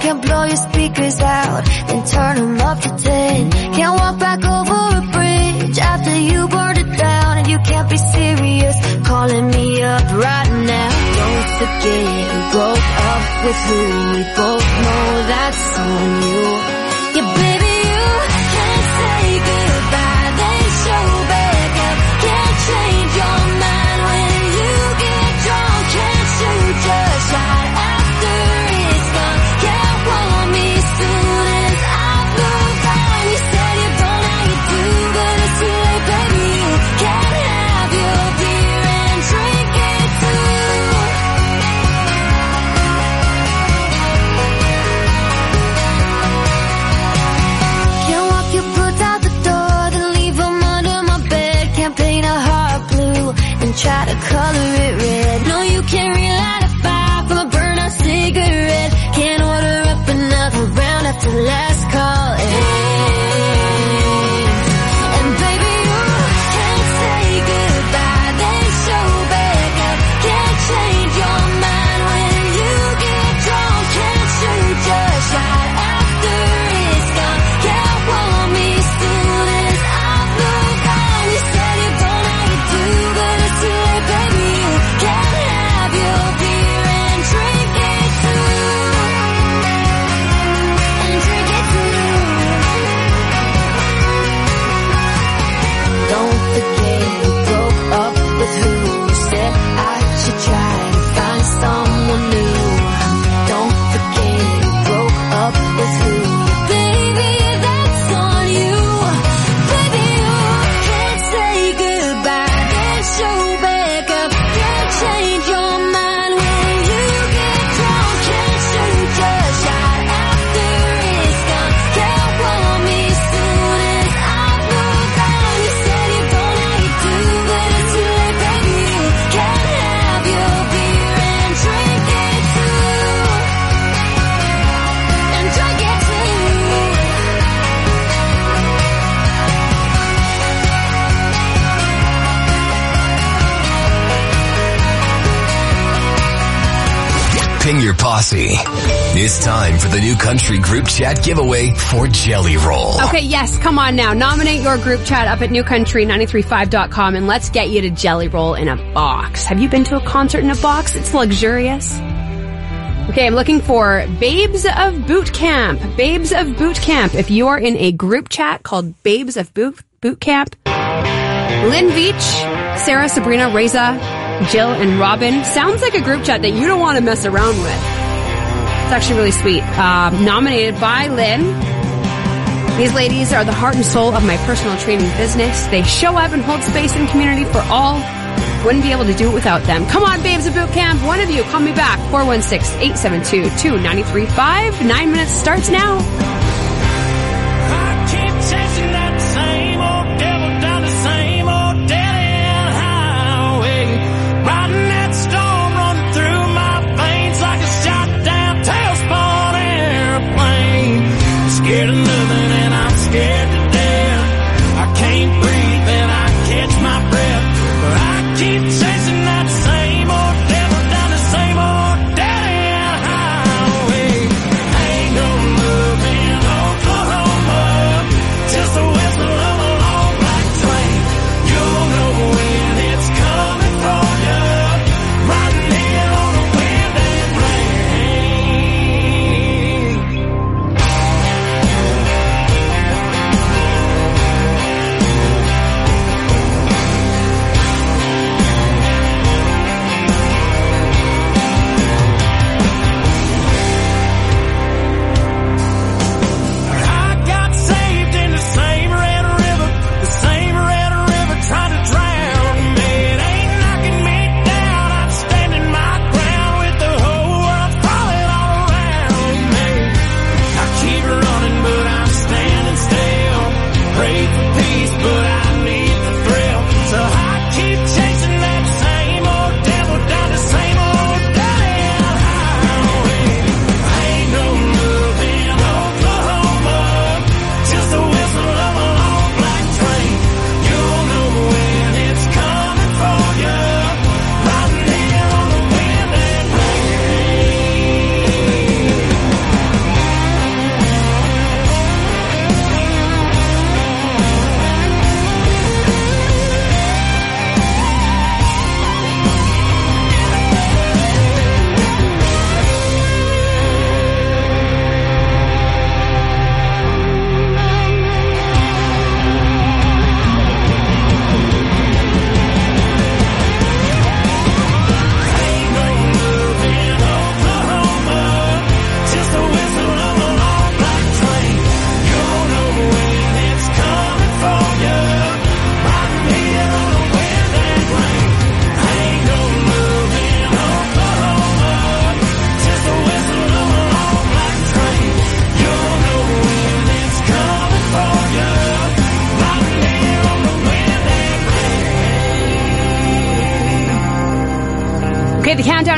Can't blow your speakers out, then turn them up to 10. Can't walk back over a bridge after you burned it down. And you can't be serious, calling me up right now. Don't forget we broke up with who we both know that's on you. Yeah, baby, you can't say goodbye, then show back up. Can't change your mind when you get drunk. Can't shoot your shot after it's gone. Can't want me soon as I've moved on. You said you don't, now you do, but it's too late, baby. You can't have your beer and drink it too. Can't walk your boots out the door, then leave them under my bed. Can't paint a heart blue and try to color it red. No, you can't relight a fire from a burnt out cigarette. Can't order up another round after last call ends. And baby, you can't say goodbye, then show back up. Can't change your mind when you get drunk. Can't shoot your shot after it's gone. Can't want me soon as I've moved on. You said you don't, now you do, but it's too late, baby. You can't have your beer and drink it too. And drink it too. Don't forget you broke up with who said I should try to find someone new. Don't forget you broke up with who. Baby, that's on you. Baby, you can't say goodbye, then show back up. Can't change your mind when you get drunk. Can't shoot your shot after it's gone. Can't want me soon as I've moved on. You said you don't, now you do, but it's too late, baby. You can't have your beer and drink it too. And drink it too. Ping your posse. It's time for the new country group chat giveaway for Jelly Roll. Okay, yes, come on now. Nominate your group chat up at newcountry935.com and let's get you to Jelly Roll in a box. Have you been to a concert in a box? It's luxurious. Okay, I'm looking for Babes of Boot Camp. Babes of Boot Camp. If you are in a group chat called Babes of Boot Camp, Lynn Veach, Sarah, Sabrina, Reza, Jill, and Robin. Sounds like a group chat that you don't want to mess around with. It's actually really sweet. Nominated by Lynn. These ladies are the heart and soul of my personal training business. They show up and hold space in community for all. Wouldn't be able to do it without them. Come on, Babes of Boot Camp. One of you, call me back. 416-872-2935. 9 minutes starts now. I keep chasing that same old devil down the same old dead-end highway. Riding that storm running through my veins like a shot-down tailspin airplane. I'm scared of nothing and I'm scared to death. I can't breathe and I catch my breath. But I keep chasing that same old devil down the same old dead-end highway. Ain't no love in Oklahoma, just the whistle of a long black train. You'll know when it's coming for you, riding in on the wind and rain.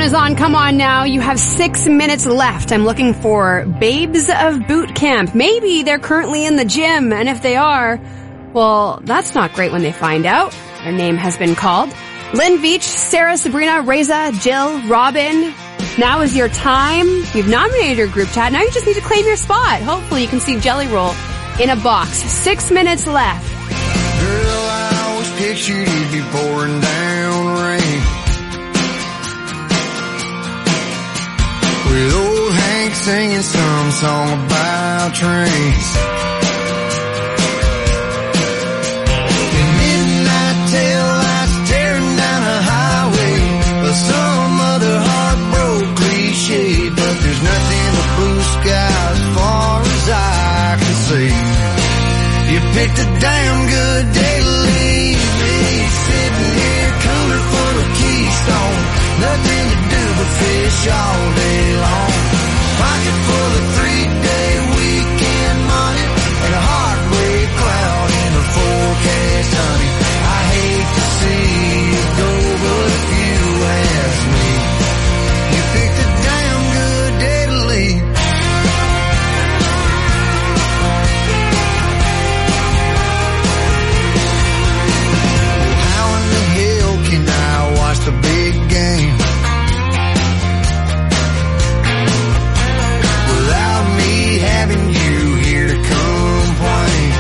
is on. Come on now. You have 6 minutes left. I'm looking for Babes of Boot Camp. Maybe they're currently in the gym, and if they are, well, that's not great when they find out. Their name has been called. Lynn Veach, Sarah, Sabrina, Reza, Jill, Robin. Now is your time. You've nominated your group chat. Now you just need to claim your spot. Hopefully you can see Jelly Roll in a box. 6 minutes left. Girl, I always pictured you'd be pouring down rain, with old Hank singing some song about trains. And midnight tail lights tearing down a highway, or some other heartbroken cliche. But there's nothing but blue sky as far as I can see. You picked a damn good day to leave me, sitting here cooler full of Keystone. Nothing to do but fish all day long. Pocket full of 3-day weekend money, and a heartbreak cloud in the forecast, honey. I hate to see you go, but if you ask me, you picked a damn good day to leave. How in the hell can I watch the big game without me having you here to complain?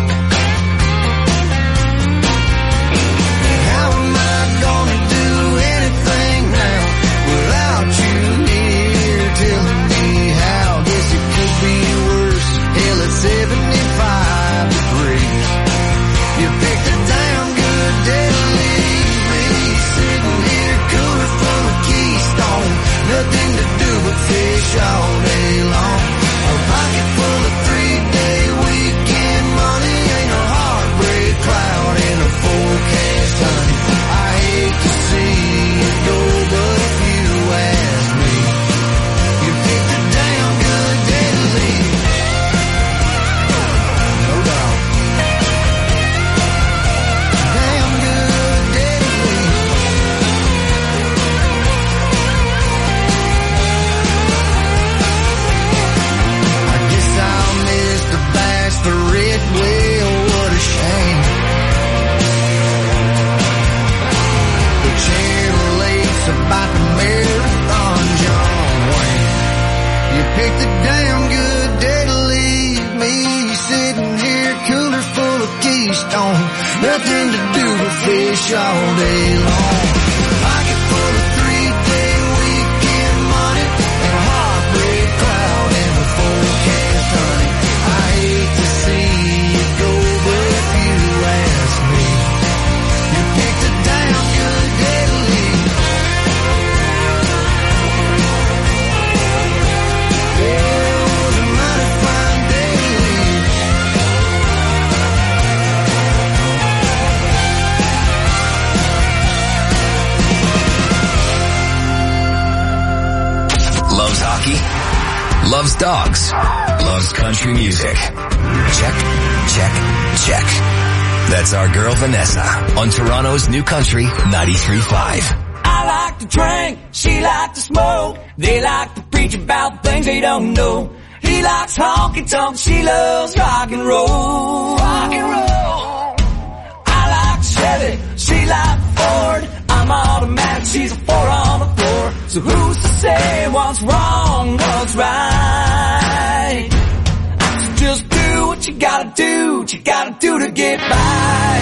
How am I gonna do anything now without you here telling me how? Guess it could be worse. Hell, it's 75 degrees. You picked a damn good day to leave me, sitting here cooler full of Keystone. Nothing to do but fish all day long. A pocket full of 3-day weekend money, ain't no heartbreak cloud in a forecast, honey. I hate to see you go, but if you ask me, you picked a damn good day to leave. No doubt. Damn good day to leave. I guess I'll miss the bass, the red whale, what a shame. The Channel 8's about the marathon, John Wayne. You picked a damn good day to leave me, sitting here cooler full of Keystone. Nothing to do but fish all day long. Pocket full of 3-day weekend money, and a heartbreak cloud in the forecast, honey. I hate to see you go, but if you ask me, you picked a damn good day to leave. Yeah, it was a mighty fine day to leave. Loves hockey, loves dogs, loves country music. Check, check, check. That's our girl Vanessa on Toronto's New Country 93.5. I like to drink, she like to smoke. They like to preach about things they don't know. He likes honky tonk, she loves rock and roll. Rock and roll. I like Chevy, she like Ford. I'm automatic, she's a 4 on the floor. So who's to say what's wrong, what's right? So just do what you gotta do, what you gotta do to get by.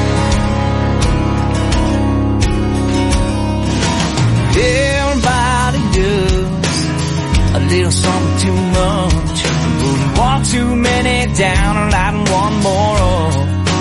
Everybody does a little something too much. Wouldn't want too many down and lighting one more up.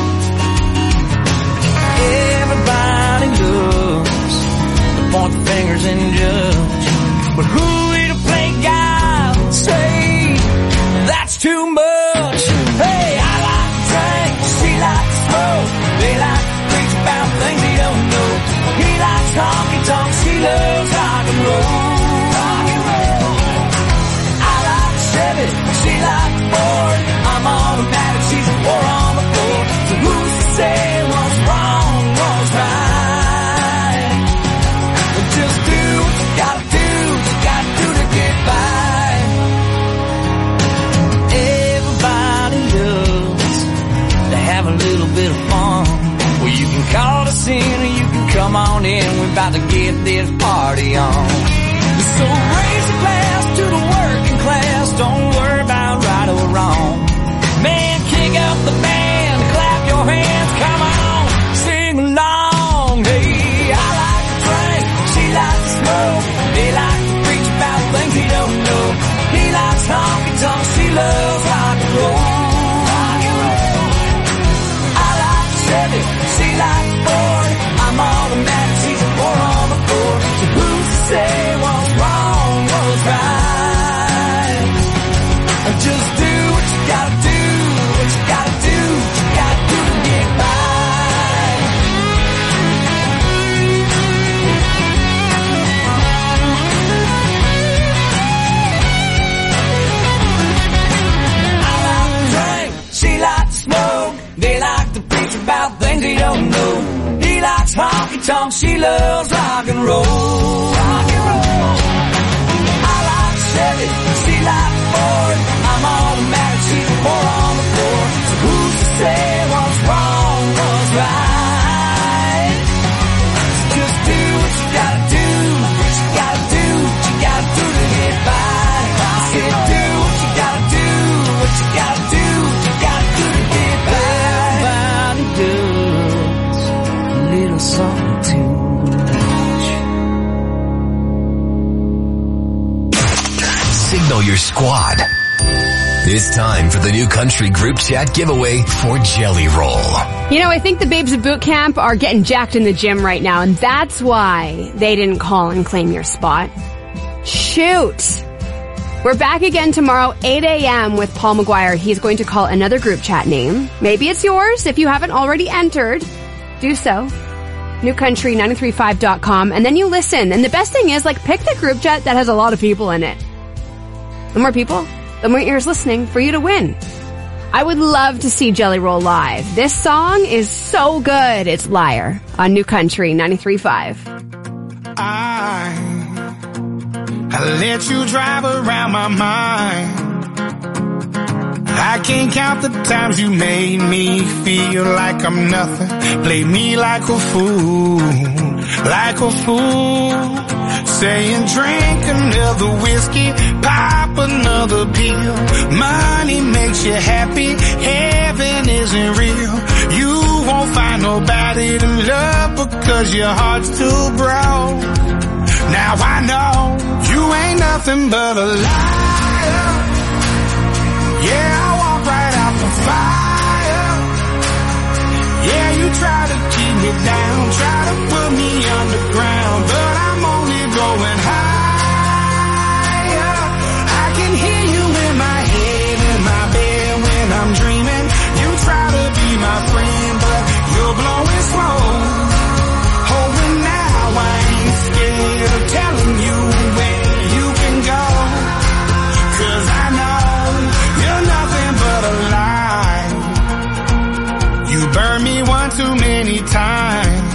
Everybody loves to point fingers and judge, but who are we to play God and say that's too much? Hey, I like to drink, she likes to smoke. They like to preach about things they don't know. He likes honky tonk, she loves rock and roll. Rock and roll. I like Chevy, she likes Ford. I'm automatic, she's a 4 on the floor. So who's to say what's wrong, what's right? Just do what you gotta to get this party on. So raise a glass to the working class. Don't worry about right or wrong. Man, kick up the band, clap your hands, come on, sing along. Hey, I like to drink, she likes to smoke. They like to preach about things he don't know. He likes honky-tonk, she loves rock and roll. I like Chevy, she likes Ford. I'm automatic, she's a four on the floor. So who's to say what's wrong, what's right? Just do what you gotta do, what you gotta do, what you gotta do to get by. I like to drink, she likes to smoke. They like to preach about things they don't know. He likes honky-tonk, she loves rock and roll. Rock and roll. I like Chevy, she likes Ford. I'm automatic, she's a four on the floor. So who's to say what's wrong, what's right? So just do what you gotta do, what you gotta do, what you gotta do to get by. I said do what you gotta do, what you gotta do, what you gotta do to get by. Everybody does a little something too much. Signal your squad. It's time for the New Country Group Chat giveaway for Jelly Roll. You know, I think the babes of boot camp are getting jacked in the gym right now, and that's why they didn't call and claim your spot. Shoot. We're back again tomorrow, 8 a.m. with Paul McGuire. He's going to call another group chat name. Maybe it's yours. If you haven't already entered, do so. newcountry935.com, and then you listen. And the best thing is, pick the group chat that has a lot of people in it. The more people, the more ears listening for you to win. I would love to see Jelly Roll live. This song is so good. It's Liar on New Country 93.5. I let you drive around my mind. I can't count the times you made me feel like I'm nothing. Play me like a fool, like a fool. Saying drink another whiskey, pop another pill. Money makes you happy, heaven isn't real. You won't find nobody to love because your heart's too broke. Now I know you ain't nothing but a liar. Yeah, I walk right out the fire. Yeah, you try to keep me down, try to put me underground, but I'm only going higher. I can hear you in my head, in my bed when I'm dreaming. You try to be my friend, but you're blowing smoke. Oh, and now I ain't scared of telling you where you can go, 'cause I know you're nothing but a lie. You burned me one too many times,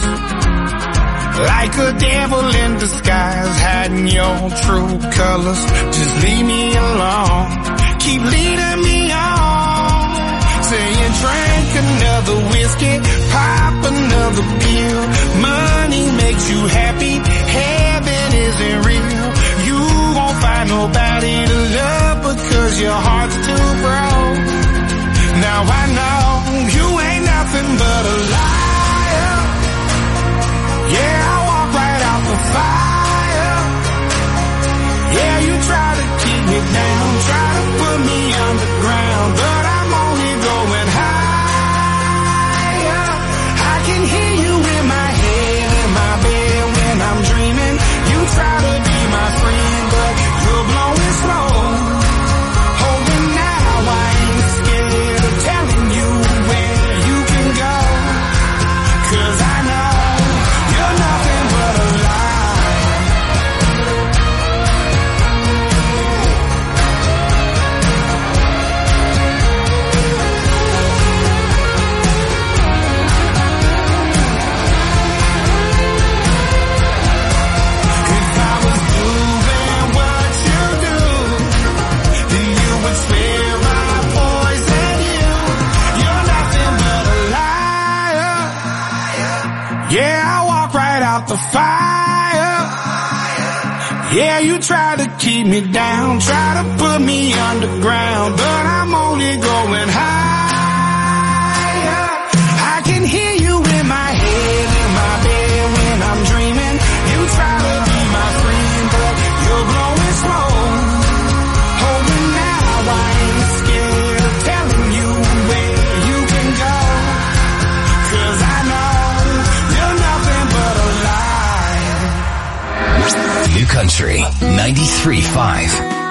like a devil in disguise, hiding your true colors. Just leave me alone, keep leading me on. Saying drink another whiskey, pop another pill. Money makes you happy, heaven isn't real. You won't find nobody to love because your heart's too broke. Now I know you ain't nothing but a liar. Yeah, I walk right out the fire. Yeah, you try to keep me down, try to put me underground, but I'm only going higher. I can hear you in my head, in my bed when I'm dreaming. You try to be my friend, but you're blowing smoke. Oh, and now I ain't scared of telling you where you can go, the fire. Yeah, you try to keep me down, try to put me underground, but I'm only going higher. I can hear you in my head, in my bed when I'm dreaming. You try to be my friend, but you're blowing smoke. Hold me now, I ain't scared of telling you where you can go. 'Cause I know you're nothing but a lie. New Country 93.5.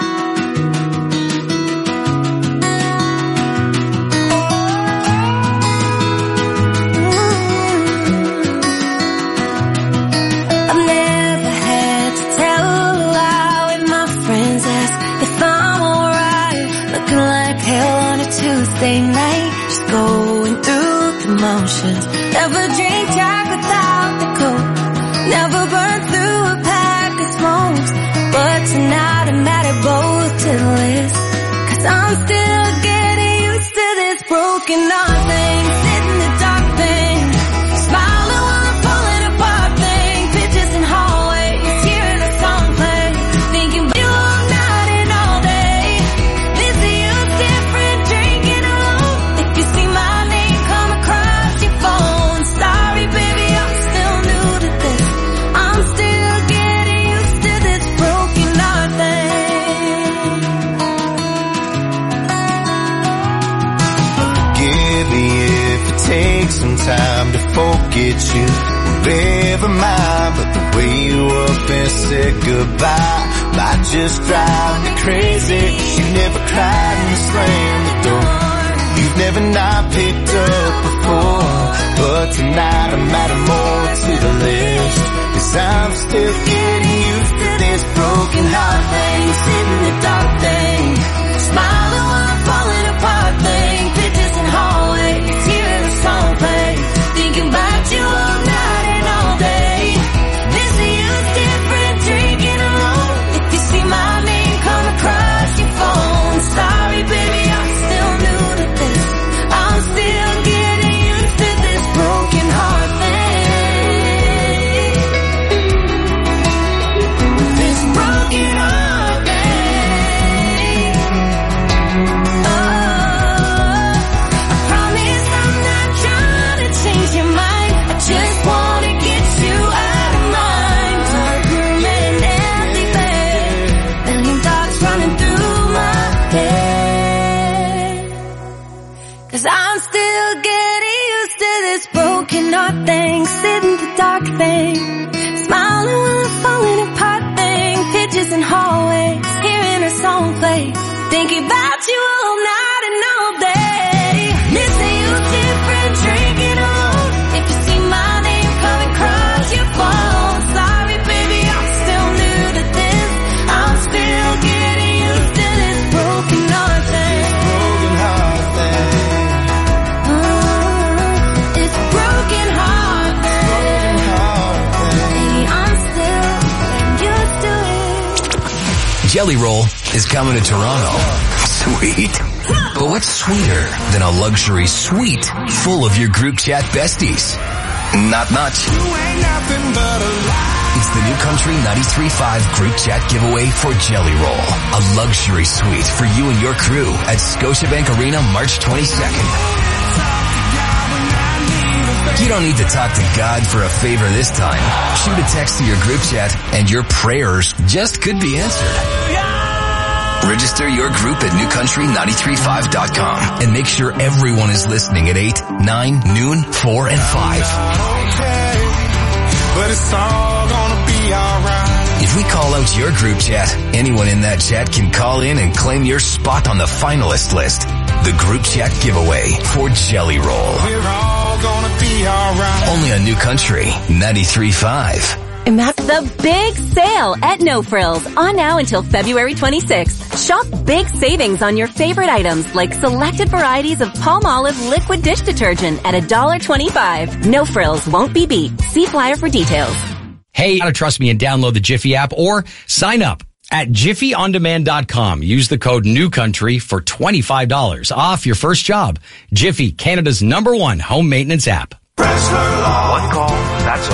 Tuesday night, just going through the motions. Never drink Jack without the coke. Never burn through a pack of smokes. But tonight I'm mad at both to the list. 'Cause I'm still getting used to this broken heart thing. Sit in the dark thing. Smiling while I'm falling apart thing. Pictures in hallways, hearing a song play. Thinking about you all night and all day. Missing you different, drinking alone. If you see my name come across your phone. Sorry baby, I'm still new to this. I'm still getting used to this broken heart thing. Forgive me if it takes some time to forget you. Never mind, but the way you up and said goodbye might just drive me crazy. You never cried and slammed the door. You've never not picked up before. But tonight I'm adding more to the list. 'Cause I'm still getting used to this broken heart thing. Sitting in the dark thing. Smiling while I'm falling apart thing. Pictures in hallways, hearing a song play. Thinking about you all night and all day. Missing you's different, drinking alone. If you see my name come across your phone. Sorry baby, I'm still new to this. I'm still getting used to this broken heart thing. This broken heart thing. I promise I'm not trying to change your mind. I just wanna get you out of mind. Dark room and empty bed. Million thoughts running through my head. 'Cause I'm still getting used to this broken heart thing. Sitting in the dark thing. Smiling while I'm falling apart thing. Pictures in hallways, hearing her song play. Thinking about you all night and all day. Missing you different, drinking alone. If you see my name coming across your phone. Sorry baby, I'm still new to this. I'm still getting used to this broken heart thing. Broken heart thing. It's broken heart thing. Baby, I'm still getting used to it. Jelly Roll is coming to Toronto. Sweet. But what's sweeter than a luxury suite full of your group chat besties? Not much. You ain't nothing but a lie. It's the New Country 93.5 group chat giveaway for Jelly Roll. A luxury suite for you and your crew at Scotiabank Arena March 22nd. You don't need to talk to God for a favor this time. Shoot a text to your group chat and your prayers just could be answered. Register your group at newcountry935.com and make sure everyone is listening at 8, 9, noon, 4, and 5. Okay, but it's all gonna be alright. If we call out your group chat, anyone in that chat can call in and claim your spot on the finalist list. The group chat giveaway for Jelly Roll. We're all gonna be alright. Only on New Country 93.5. And that's the big sale at No Frills on now until February 26th. Shop big savings on your favorite items like selected varieties of Palmolive liquid dish detergent at $1.25. No Frills won't be beat. See flyer for details. Hey, you gotta trust me and download the Jiffy app or sign up at jiffyondemand.com. Use the code NEWCOUNTRY for $25 off your first job. Jiffy, Canada's #1 home maintenance app. One call, that's all.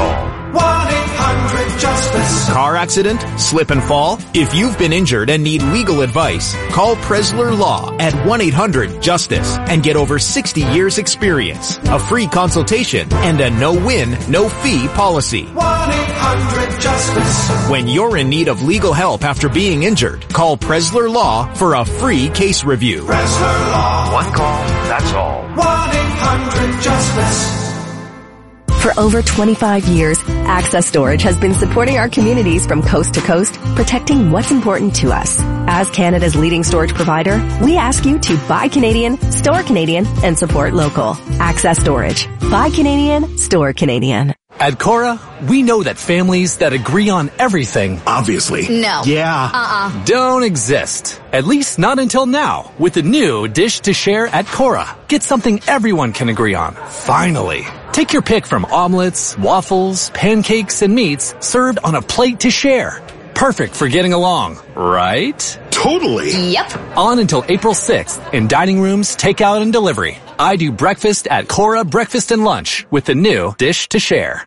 1-800-JUSTICE. Car accident? Slip and fall? If you've been injured and need legal advice, call Presler Law at 1-800-JUSTICE and get over 60 years experience, a free consultation, and a no-win, no-fee policy. 1-800-JUSTICE. When you're in need of legal help after being injured, call Presler Law for a free case review. Presler Law. One call, that's all. 1-800-JUSTICE. For over 25 years, Access Storage has been supporting our communities from coast to coast, protecting what's important to us. As Canada's leading storage provider, we ask you to buy Canadian, store Canadian, and support local. Access Storage. Buy Canadian, store Canadian. At Cora, we know that families that agree on everything, obviously, No. yeah, don't exist. At least not until now, with the new Dish to Share at Cora. Get something everyone can agree on. Finally. Take your pick from omelets, waffles, pancakes, and meats served on a plate to share. Perfect for getting along, right? Totally. Yep. On until April 6th in dining rooms, takeout, and delivery. I do breakfast at Cora Breakfast and Lunch with the new Dish to Share.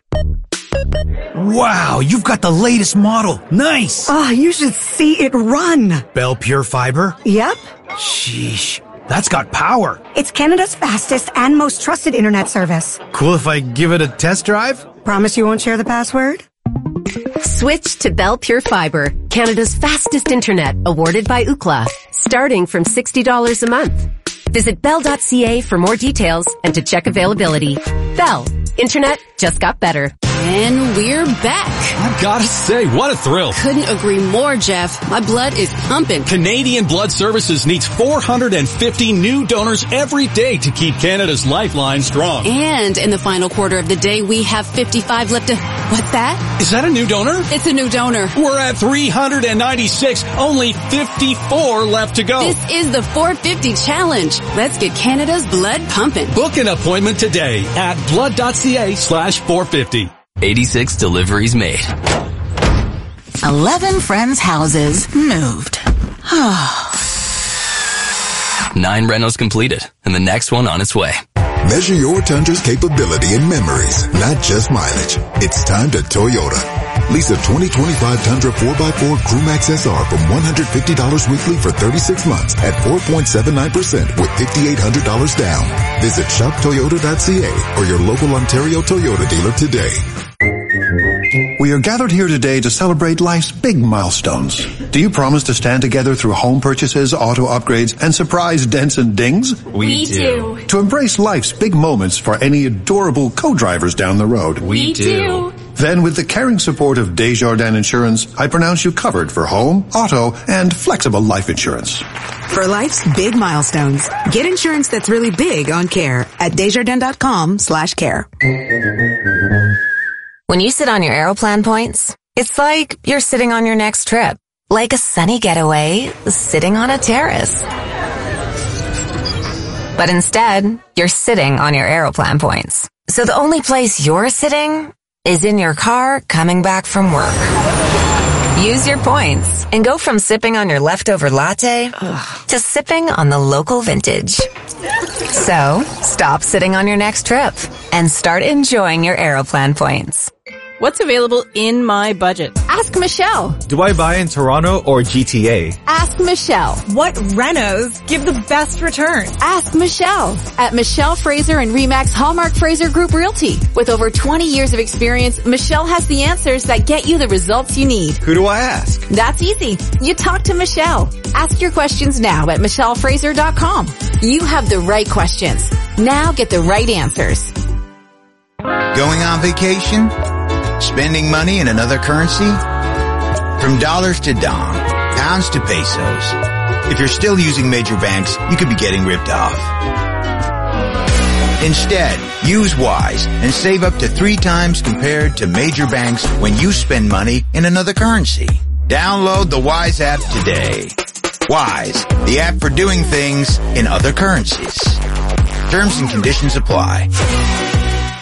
Wow, you've got the latest model. Nice. Oh, you should see it run. Bell Pure Fiber? Yep. Sheesh, that's got power. It's Canada's fastest and most trusted internet service. Cool if I give it a test drive? Promise you won't share the password? Switch to Bell Pure Fiber, Canada's fastest internet, awarded by Ookla, starting from $60 a month. Visit bell.ca for more details and to check availability. Bell. Internet just got better. And we're back. I've got to say, what a thrill. Couldn't agree more, Jeff. My blood is pumping. Canadian Blood Services needs 450 new donors every day to keep Canada's lifeline strong. And in the final quarter of the day, we have 55 left to... What's that? Is that a new donor? It's a new donor. We're at 396. Only 54 left to go. This is the 450 challenge. Let's get Canada's blood pumping. Book an appointment today at blood.ca/450. 86 deliveries made. 11 friends' houses moved. 9 rentals completed, and the next one on its way. Measure your Tundra's capability and memories, not just mileage. It's time to Toyota. Lease a 2025 Tundra 4x4 Crewmax SR from $150 weekly for 36 months at 4.79% with $5,800 down. Visit shoptoyota.ca or your local Ontario Toyota dealer today. We are gathered here today to celebrate life's big milestones. Do you promise to stand together through home purchases, auto upgrades, and surprise dents and dings? We do. To embrace life's big moments for any adorable co-drivers down the road? We do. Then with the caring support of Desjardins Insurance, I pronounce you covered for home, auto, and flexible life insurance. For life's big milestones, get insurance that's really big on care at Desjardins.com/care. When you sit on your Aeroplan points, it's like you're sitting on your next trip. Like a sunny getaway, sitting on a terrace. But instead, you're sitting on your Aeroplan points. So the only place you're sitting is in your car coming back from work. Use your points and go from sipping on your leftover latte to sipping on the local vintage. So, stop sitting on your next trip and start enjoying your Aeroplan points. What's available in my budget? Ask Michelle. Do I buy in Toronto or GTA? Ask Michelle. What renos give the best return? Ask Michelle. At Michelle Fraser and Remax Hallmark Fraser Group Realty. With over 20 years of experience, Michelle has the answers that get you the results you need. Who do I ask? That's easy. You talk to Michelle. Ask your questions now at michellefraser.com. You have the right questions. Now get the right answers. Going on vacation? Spending money in another currency? From dollars to dong, pounds to pesos. If you're still using major banks, you could be getting ripped off. Instead, use Wise and save up to 3 times compared to major banks when you spend money in another currency. Download the Wise app today. Wise, the app for doing things in other currencies. Terms and conditions apply.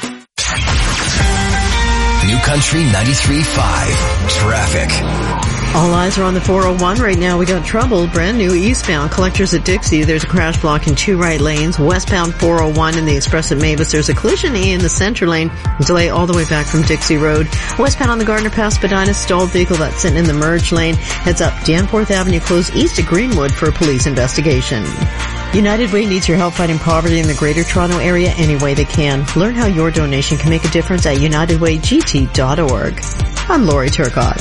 New Country 93.5 Traffic. All eyes are on the 401 right now. We got trouble. Brand new eastbound. Collectors at Dixie. There's a crash block in 2 right lanes. Westbound 401 in the Express at Mavis. There's a collision in the center lane. Delay all the way back from Dixie Road. Westbound on the Gardner Pass Spadina. Stalled vehicle that's sitting in the merge lane. Heads up Danforth Avenue closed east of Greenwood for a police investigation. United Way needs your help fighting poverty in the Greater Toronto Area any way they can. Learn how your donation can make a difference at unitedwaygt.org. I'm Lori Turcotte.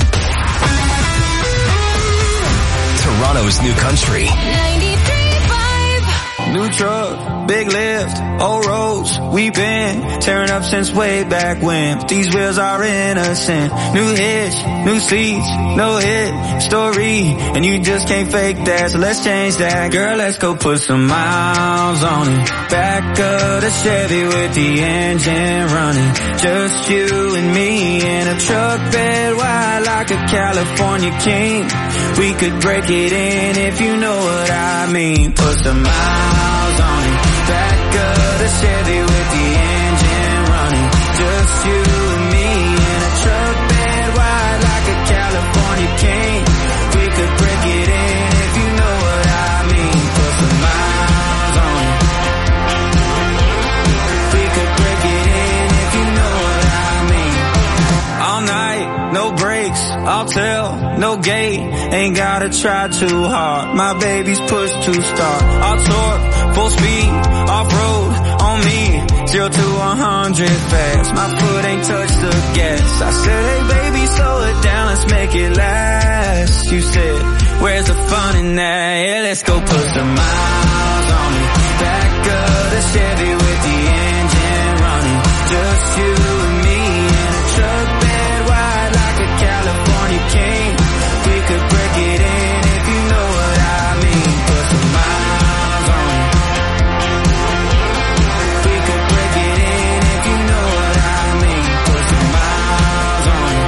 Toronto's New Country. 93.5. New truck, big lift, old roads. We've been tearing up since way back when. But these wheels are innocent. New hitch, new seats, no hit story. And you just can't fake that, so let's change that. Girl, let's go put some miles on it. Back of the Chevy with the engine running. Just you and me in a truck bed wide like a California king. We could break it in if you know what I mean. Put some miles on it. Back of the Chevy with the engine running. Just you and me in a truck bed wide like a California king. We could break it in if you know what I mean. Put some miles on it. We could break it in if you know what I mean. All night, no breaks, I'll tell, no gate. Ain't gotta try too hard. My baby's push to start. I'll torque, full speed, off-road, on me. 0 to 100 fast. My foot ain't touched the gas. I said, hey baby, slow it down, let's make it last. You said, where's the fun in that? Yeah, let's go put some miles on it. Back of the Chevy with the engine running. Just you and me in a truck bed wide like a California king. We could break it in if you know what I mean. Put some miles on it. We could break it in if you know what I mean. Put some miles on it.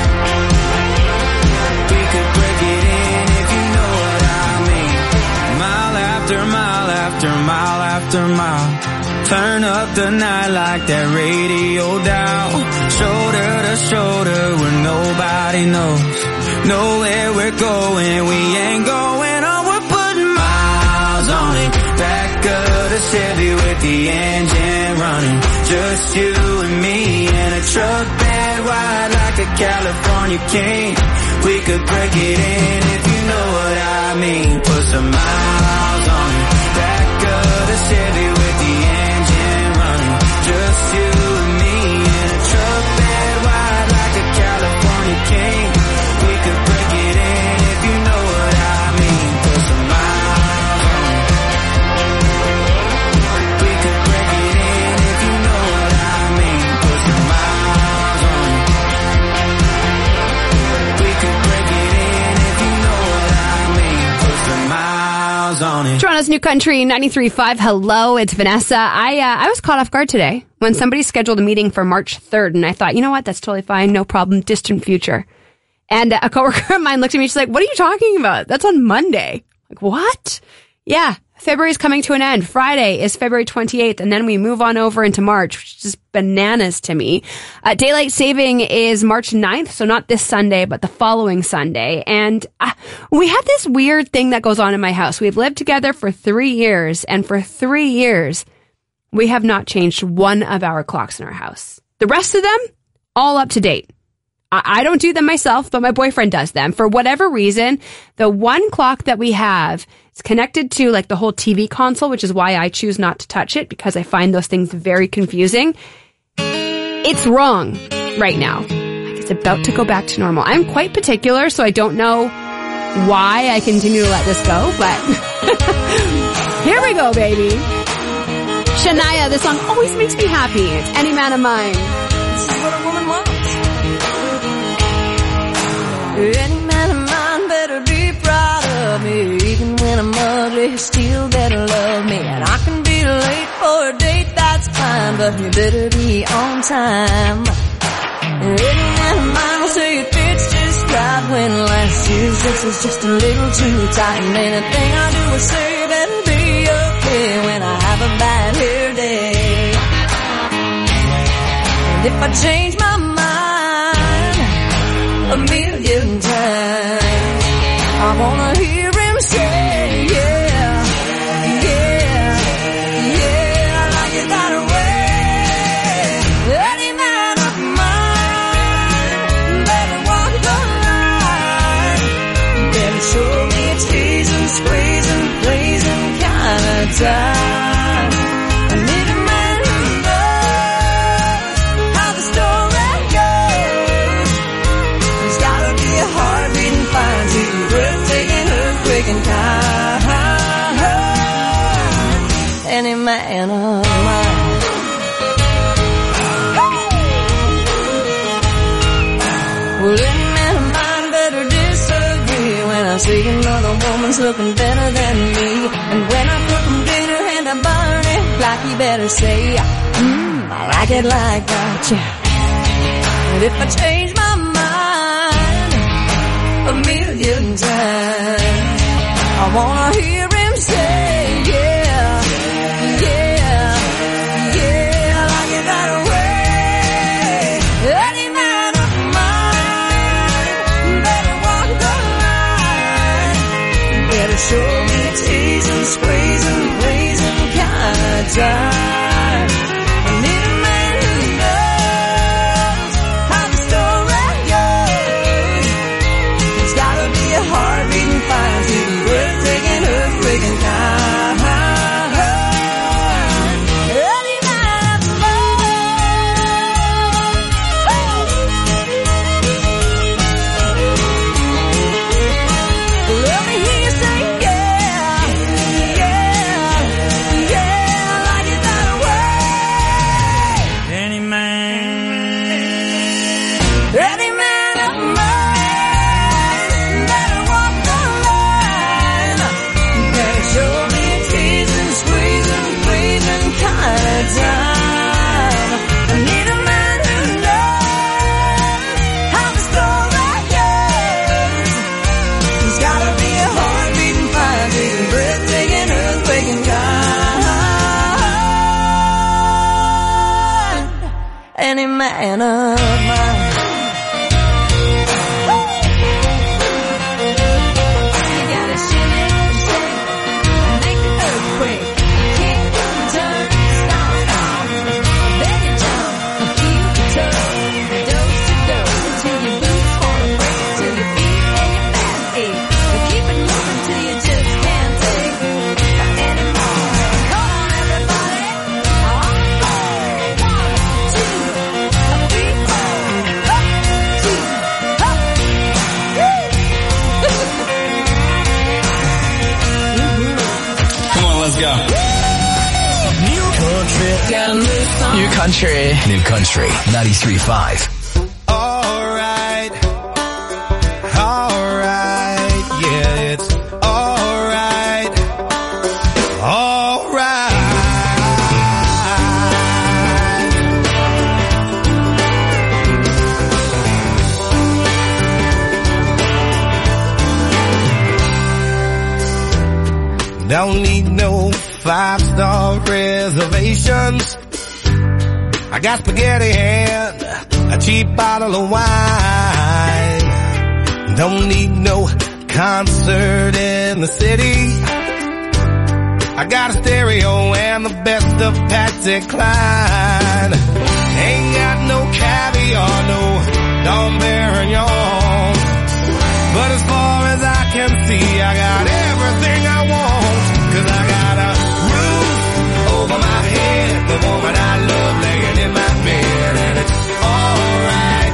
We could break it in if you know what I mean. Mile after mile after mile after mile. Turn up the night like that radio dial. Shoulder to shoulder where nobody knows. Nowhere we're going, we ain't going on. We're putting miles on it. Back of the Chevy with the engine running. Just you and me in a truck bed wide like a California king. We could break it in if you know what I mean. Put some miles on it. Back of the Chevy with the engine running. Just you and me in a truck bed wide like a California king. We could break it in if you know what I mean. Put some miles on it. We could break it in if you know what I mean. Put some miles on it. We could break it in if you know what I mean. Put some miles on it. Toronto's New Country 93.5. Hello, it's Vanessa. I was caught off guard today when somebody scheduled a meeting for March 3rd, and I thought, you know what, that's totally fine, no problem, distant future. And a coworker of mine looked at me, she's like, what are you talking about? That's on Monday. Like, what? Yeah, February's coming to an end. Friday is February 28th, and then we move on over into March, which is just bananas to me. Daylight saving is March 9th, so not this Sunday, but the following Sunday. And we have this weird thing that goes on in my house. We've lived together for 3 years, and for 3 years, we have not changed one of our clocks in our house. The rest of them, all up to date. I don't do them myself, but my boyfriend does them. For whatever reason, the one clock that we have is connected to like the whole TV console, which is why I choose not to touch it because I find those things very confusing. It's wrong right now. Like it's about to go back to normal. I'm quite particular, so I don't know why I continue to let this go, but here we go, baby. Shania, this song always makes me happy. It's Any Man of Mine. This is what a woman wants. Any man of mine better be proud of me. Even when I'm ugly, he still better love me. And I can be late for a date, that's fine, but you better be on time. Any man of mine will say it fits just right when last year's dress was just a little too tight. And anything I do or say better be okay when I have a bad hair day. And if I change my mind a million times, man of mine. Well, any man of mine better disagree when I see another woman's looking better than me. And when I cook him dinner and I burn it like, he better say, I like it like that, yeah. But if I change my mind a million times, I wanna hear him say, yeah, yeah, yeah, I like it that way. Any man of mine better walk the line, better show me teasing, squeezing, pleasing kind of time. I need a man who knows how the story goes. It's gotta be a heart beating fine, breathtaking, earthquaking kind. Any man of mine. Let me hear you say, yeah, yeah, yeah, I like it that way. Any man of mine better walk the line, better show me a teasing, squeezing, pleasing kind of time. I need a man who knows how the story goes. He's gotta be a heart beating, fire beating, breathtaking, earthquaking kind. Any man of mine. You gotta shimmy, shake, make the earthquake, kick, turn, stomp, stomp, then you jump, feel the turn, dose to dose, until your boots wanna break, till your feet and your back ache, but keep it moving till you just can't take anymore. Come on everybody, on the floor, 1, 2, 3, 4, up, 2, up, Come on, let's go. New country, got a new song. New Country. New Country 93.5. Alright, alright, yeah, it's alright, alright. Don't need no 5-star reservations. I got spaghetti and a cheap bottle of wine. Don't need no concert in the city. I got a stereo and the best of Patsy Cline. Ain't got no caviar, no Dom Perignon. But as far as I can see, I got everything I want. 'Cause I got a roof over my head, the woman I love laying in my bed, and it's alright,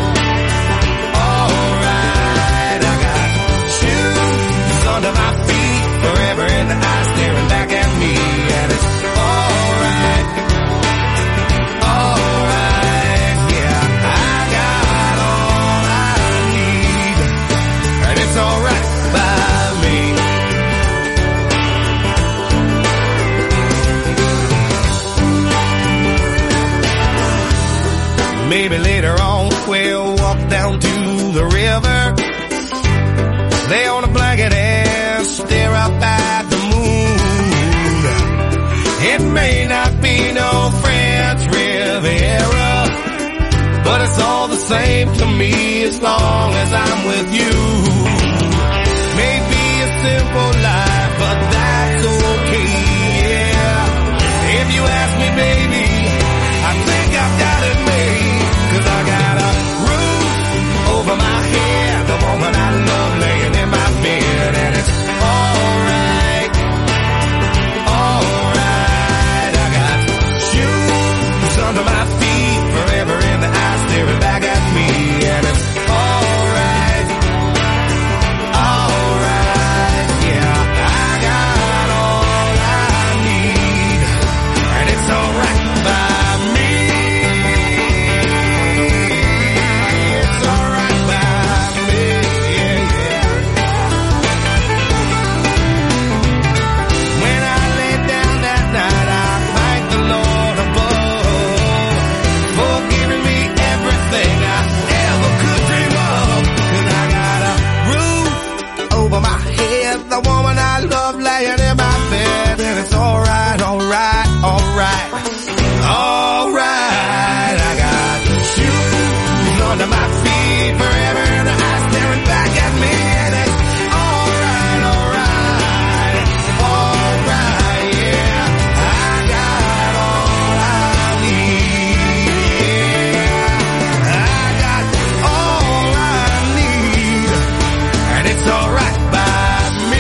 alright. I got shoes under my feet, forever in the eyes staring back at me, and it's alright, alright, yeah. I got all I need, and it's alright by me. Maybe later on we'll walk down to the river, lay on a blanket and stare up at the moon. It may not be no French Riviera, but it's all the same to me as long as I'm with you. Maybe a simple life, but that's okay, yeah. If you ask me, baby, I think I've got it made. 'Cause I got a roof over my head, the woman I love laying in my bed, and it's alright, alright. I got shoes under my feet, forever in the eyes staring back at me, and it's alright, alright, yeah. that's alright, alright, alright. Alright, I got shoes under my feet forever and the eyes staring back at me, and it's alright, alright, alright, yeah. I got all I need, yeah. I got all I need, and it's alright by me.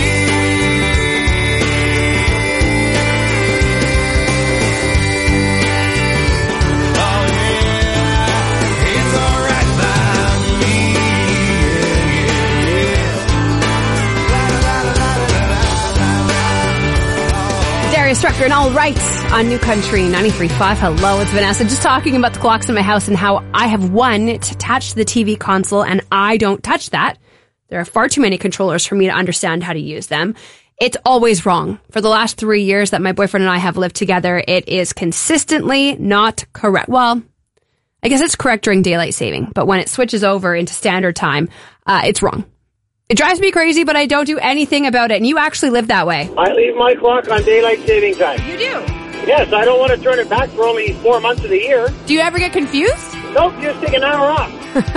Darius Rucker and All Right on New Country 93.5. Hello, it's Vanessa. Just talking about the clocks in my house and how I have one. It's attached to the TV console and I don't touch that. There are far too many controllers for me to understand how to use them. It's always wrong. For the last 3 years that my boyfriend and I have lived together, it is consistently not correct. Well, I guess it's correct during daylight saving, but when it switches over into standard time, it's wrong. It drives me crazy, but I don't do anything about it. And you actually live that way. I leave my clock on daylight saving time. You do? Yes, I don't want to turn it back for only 4 months of the year. Do you ever get confused? Nope, just take an hour off.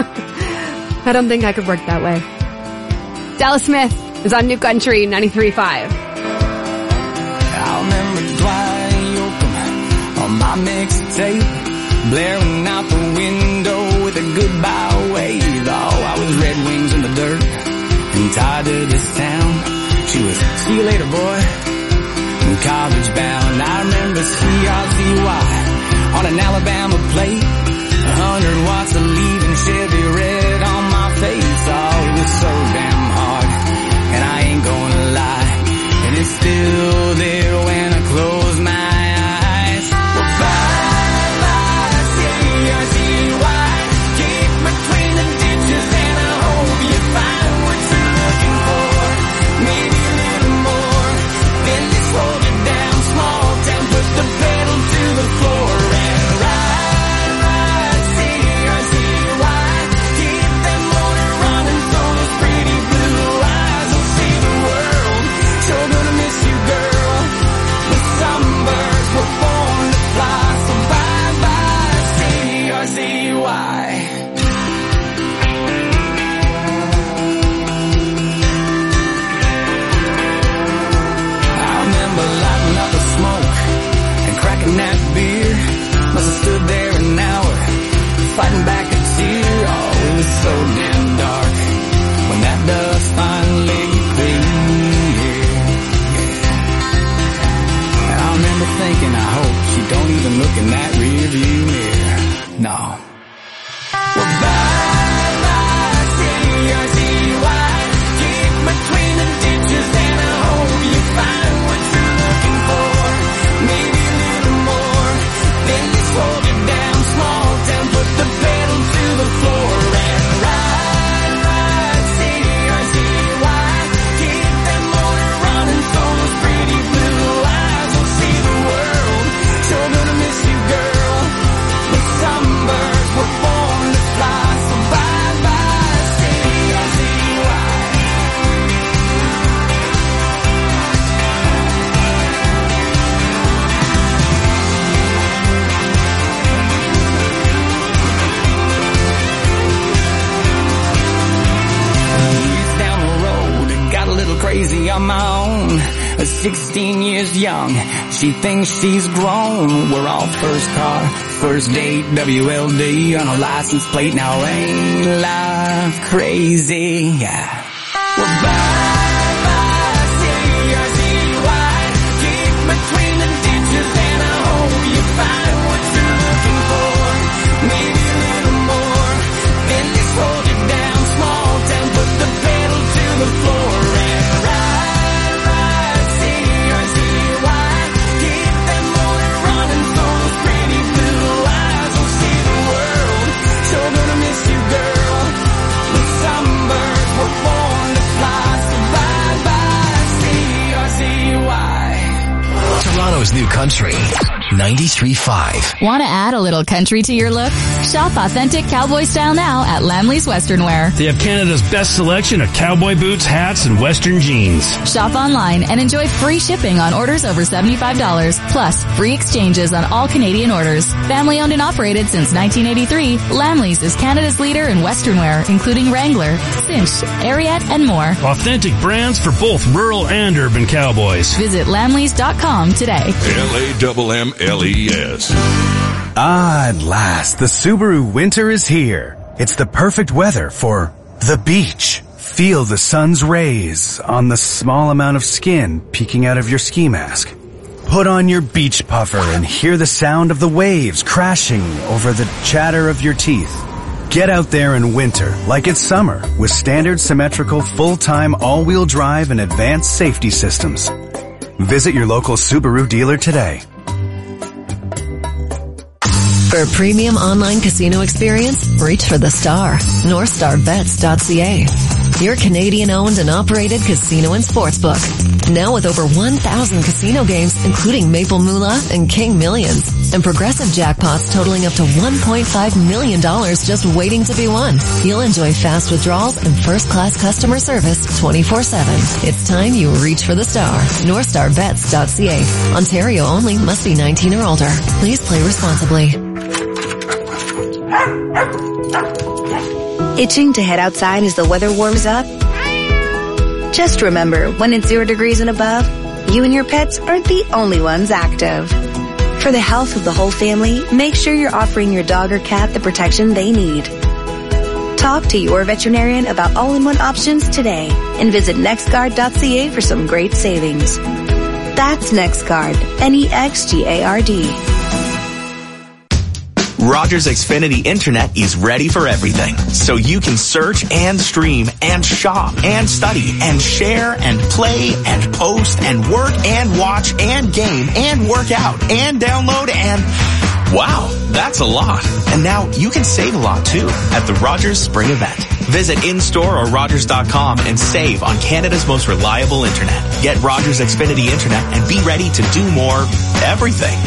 I don't think I could work that way. Dallas Smith is on New Country 93.5. I remember Dwight Yoakam on my mixtape, blaring out the window with a goodbye wave. Oh, I was Red Wings in the dirt and tied to this town. She was, see you later, boy, and college bound. I remember CRZY on an Alabama plate, 100 watts of leaving Chevy red on my face. Oh, it was so damn hard, and I ain't gonna lie, and it's still there when I close my eyes. Well, bye-bye, CRZY, keep between the ditches, and I hope you find what you're looking for. Maybe a little more, then just hold it down, small town, put the pedal to the floor and ride, CRZY, keep that motor running so those pretty blue eyes will see the world. Sure gonna miss you, girl, but some birds were born to fly, so bye-bye, CRZY. I remember lighting up a smoke and cracking that beer. Must have stood there an hour, fighting back a tear. Oh, it was so damn dark when that dust finally cleared. And I remember thinking, I hope she don't even look in that rearview mirror. No. Well, bye-bye, CRZY, keep between the ditches, and I hope you find what you're looking for. Maybe a little more, then just hold it down, small town, put the pedal to the floor and ride, CRZY, keep that motor running so those pretty blue eyes will see the world. Sure gonna miss you, girl, but some birds were born to fly, so bye-bye, CRZY. Years down the road, it got a little crazy on my own. 16 years young, she thinks she's grown. We're all first car, first date, WLD on a license plate. Now ain't life crazy? Yeah. Well, bye-bye, CRZY, keep between the ditches, and I hope you find what you're looking for. Maybe a little more, then just hold it down, small town, put the pedal to the floor and ride, CRZY, keep that motor running so those pretty blue eyes will see the world. Sure gonna miss you, girl, but some birds were born to fly, so bye-bye, CRZY. Toronto's New Country 93.5. Want to add a little country to your look? Shop authentic cowboy style now at Lamley's Western Wear. They have Canada's best selection of cowboy boots, hats, and Western jeans. Shop online and enjoy free shipping on orders over $75, plus free exchanges on all Canadian orders. Family owned and operated since 1983, Lamley's is Canada's leader in Western wear, including Wrangler, Cinch, Ariat, and more. Authentic brands for both rural and urban cowboys. Visit lamleys.com today. LAMMLES. Ah, at last, the Subaru winter is here. It's the perfect weather for the beach. Feel the sun's rays on the small amount of skin peeking out of your ski mask. Put on your beach puffer and hear the sound of the waves crashing over the chatter of your teeth. Get out there in winter like it's summer with standard symmetrical full-time all-wheel drive and advanced safety systems. Visit your local Subaru dealer today. For a premium online casino experience, reach for the star. NorthstarBets.ca. Your Canadian-owned and operated casino and sportsbook. Now with over 1,000 casino games, including Maple Moolah and King Millions. And progressive jackpots totaling up to $1.5 million just waiting to be won. You'll enjoy fast withdrawals and first-class customer service 24/7. It's time you reach for the star. NorthstarBets.ca. Ontario only. Must be 19 or older. Please play responsibly. Itching to head outside as the weather warms up? Just remember, when it's 0 degrees and above, you and your pets aren't the only ones active. For the health of the whole family, make sure you're offering your dog or cat the protection they need. Talk to your veterinarian about all-in-one options today and visit nextguard.ca for some great savings. That's NextGuard, NEXGARD. Rogers Xfinity Internet is ready for everything. So you can search and stream and shop and study and share and play and post and work and watch and game and work out and download and... Wow, that's a lot. And now you can save a lot too at the Rogers Spring Event. Visit in-store or Rogers.com and save on Canada's most reliable internet. Get Rogers Xfinity Internet and be ready to do more everything.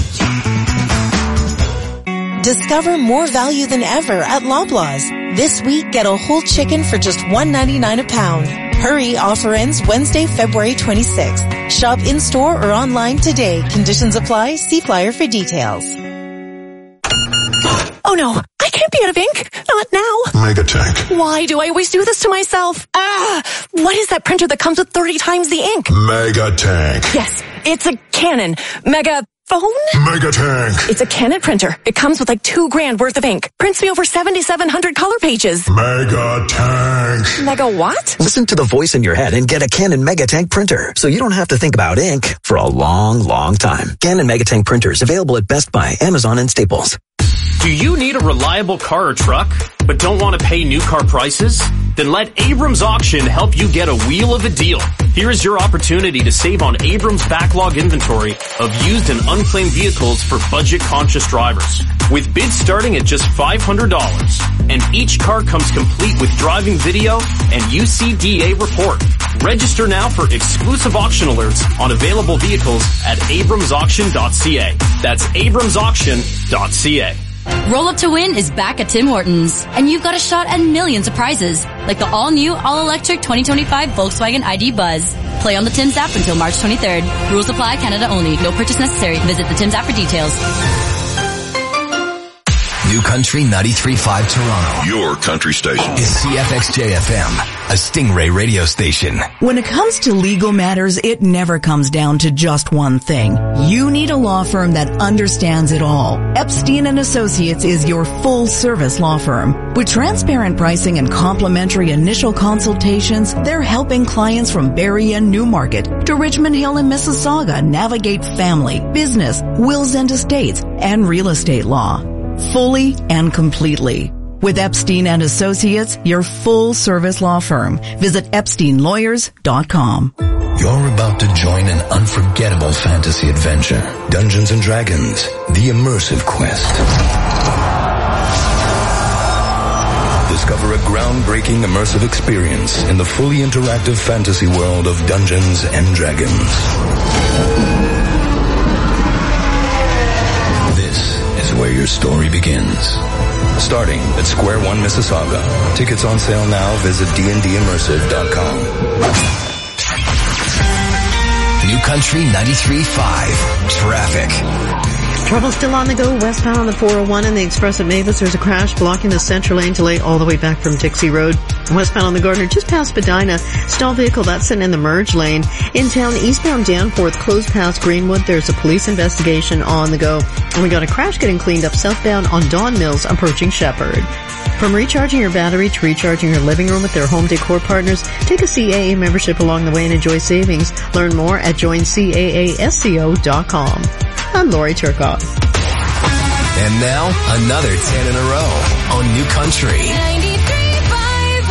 Discover more value than ever at Loblaws. This week, get a whole chicken for just $1.99 a pound. Hurry, offer ends Wednesday, February 26th. Shop in-store or online today. Conditions apply. See flyer for details. Oh no, I can't be out of ink. Not now. Megatank. Why do I always do this to myself? What is that printer that comes with 30 times the ink? Megatank. Yes, it's a Canon Megaphone? Megatank. It's a Canon printer. It comes with like $2,000 worth of ink. Prints me over 7,700 color pages. Megatank. Mega what? Listen to the voice in your head and get a Canon Megatank printer, so you don't have to think about ink for a long, long time. Canon Megatank printers available at Best Buy, Amazon, and Staples. Do you need a reliable car or truck, but don't want to pay new car prices? Then let Abrams Auction help you get a wheel of a deal. Here is your opportunity to save on Abrams' backlog inventory of used and unclaimed vehicles for budget-conscious drivers. With bids starting at just $500, and each car comes complete with driving video and UCDA report. Register now for exclusive auction alerts on available vehicles at abramsauction.ca. That's abramsauction.ca. Roll Up to Win is back at Tim Hortons, and you've got a shot at millions of prizes, like the all-new, all-electric 2025 Volkswagen ID Buzz. Play on the Tim's app until March 23rd. Rules apply, Canada only. No purchase necessary. Visit the Tim's app for details. New Country 93.5 Toronto. Your country station. Is CFXJ-FM, a Stingray radio station. When it comes to legal matters, it never comes down to just one thing. You need a law firm that understands it all. Epstein & Associates is your full-service law firm. With transparent pricing and complimentary initial consultations, they're helping clients from Barrie and Newmarket to Richmond Hill and Mississauga navigate family, business, wills and estates, and real estate law. Fully and completely. With Epstein & Associates, your full-service law firm. Visit EpsteinLawyers.com. You're about to join an unforgettable fantasy adventure. Dungeons & Dragons, the immersive quest. Discover a groundbreaking immersive experience in the fully interactive fantasy world of Dungeons & Dragons. story begins. Starting at Square One Mississauga. Tickets on sale now. Visit dndimmersive.com. New Country 93.5. Traffic. Trouble still on the go westbound on the 401 and the Express at Mavis. There's a crash blocking the central lane, delay all the way back from Dixie Road. Westbound on the Gardner just past Spadina. Stall vehicle that's sitting in the merge lane. In town, eastbound Danforth, closed past Greenwood. There's a police investigation on the go. And we got a crash getting cleaned up southbound on Don Mills approaching Shepherd. From recharging your battery to recharging your living room with their home decor partners, take a CAA membership along the way and enjoy savings. Learn more at joincaasco.com. I'm Lori Turcotte. And now, another 10 in a row on New Country. 93.5.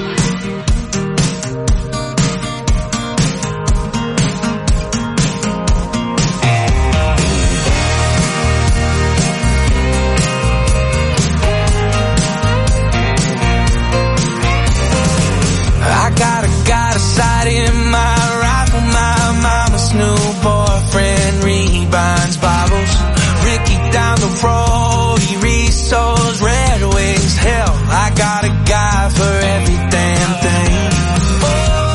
I got a sight in my rifle, my mama's new boyfriend rebinds Bibles. Ricky down the road, he resells Red Wings. Hell, I got a guy for every damn thing. Oh,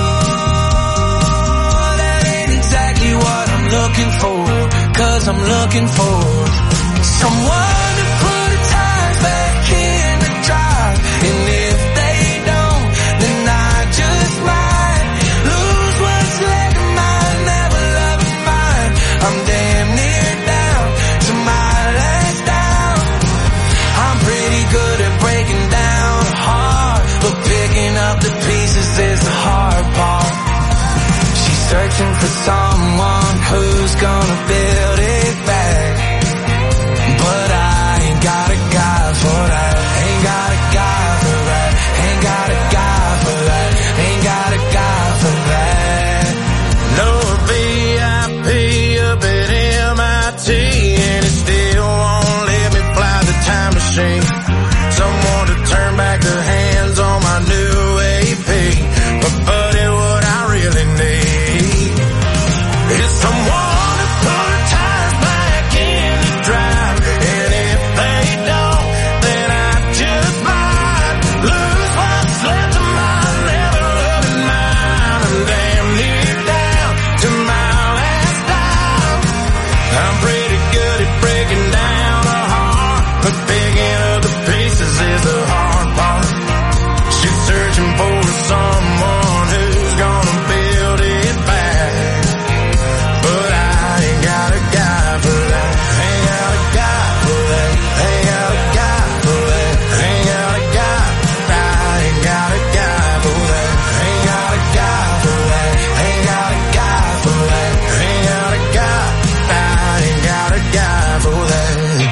that ain't exactly what I'm looking for, 'cause I'm looking for someone to put a tire back in the drive. And if they don't, then I just might lose what's left of mine, never loving mine. I'm damn near down to my last down. I'm pretty good at breaking down a heart, but picking up the pieces is the hard part. She's searching for someone who's gonna build it back, but I ain't got a guy for that. Ain't got a guy for that. Ain't got a guy for that. Ain't got a guy for that. No VIP up at MIT, and it still won't let me fly the time machine. Someone to turn back the hands on my new AP. But buddy, what I really need is someone to put tires back in the drive. And if they don't, then I just might lose what's left of my never loving mine. I'm damn near down to my last dime. I'm pretty good at breaking down a heart, but picking up the pieces is the hard part. She's searching for someone who's gonna build it back, but I ain't got a guy for that. Ain't got a guy for that. Ain't got a guy for that. Ain't got a guy. I ain't got a guy for that. Ain't got a guy for that. Ain't got a guy for that. Ain't got a guy. I ain't got a guy for that.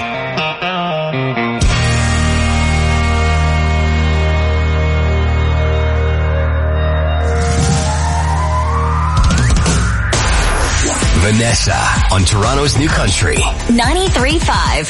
Vanessa on Toronto's New Country. 93.5.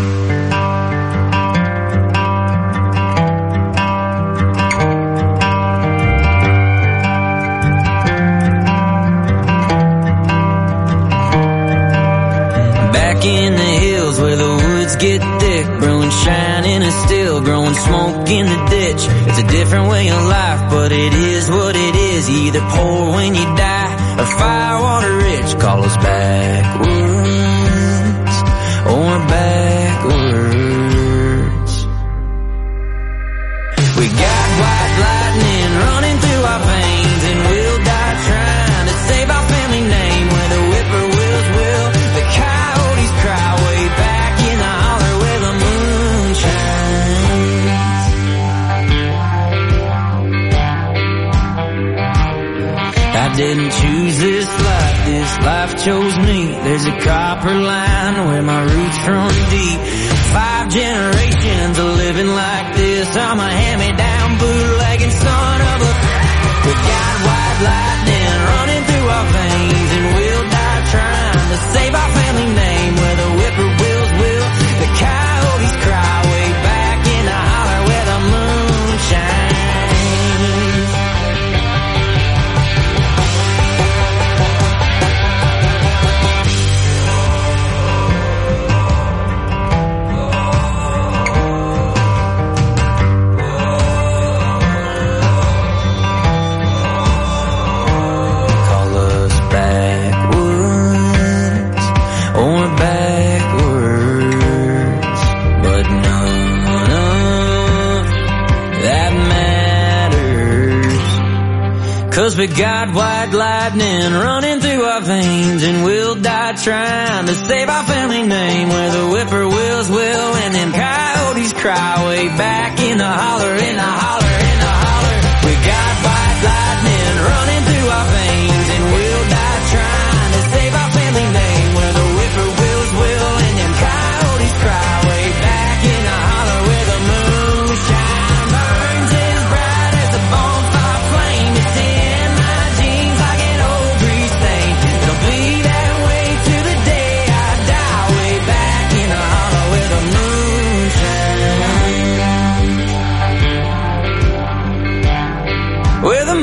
Back in the hills where the woods get thick, brewing shine in a still, growing smoke in the ditch. It's a different way of life, but it is what it is. You either pour when you die or firewater rich. Call us backwards or backwards. We got white lightning running through our veins, and we'll die trying to save our family name. Where the whippoorwills will, the coyotes cry way back in the holler where the moon shines. I didn't choose this life chose me. There's a copper line where my roots run deep. 5 generations of living like this. I'm a hand-me-down bootlegging son of a... We got white lightning running through our veins, and we'll die trying to save our family name. Where the whippoorwills will, the coyotes cry way back in the holler where the moon shines. 'Cause we got white lightning running through our veins, and we'll die trying to save our family name. Where the whippoorwills will and them coyotes cry way back in the holler, in the holler, in the holler. We got white lightning running through our veins, and we'll die trying to save our family name. Where the whippoorwills will and them coyotes cry way back in the holler, where the moonshine burns as bright as a bonfire flame. It's in my jeans like an old grease stain. It'll be that way to the day I die, way back in the holler where the moonshine. Where the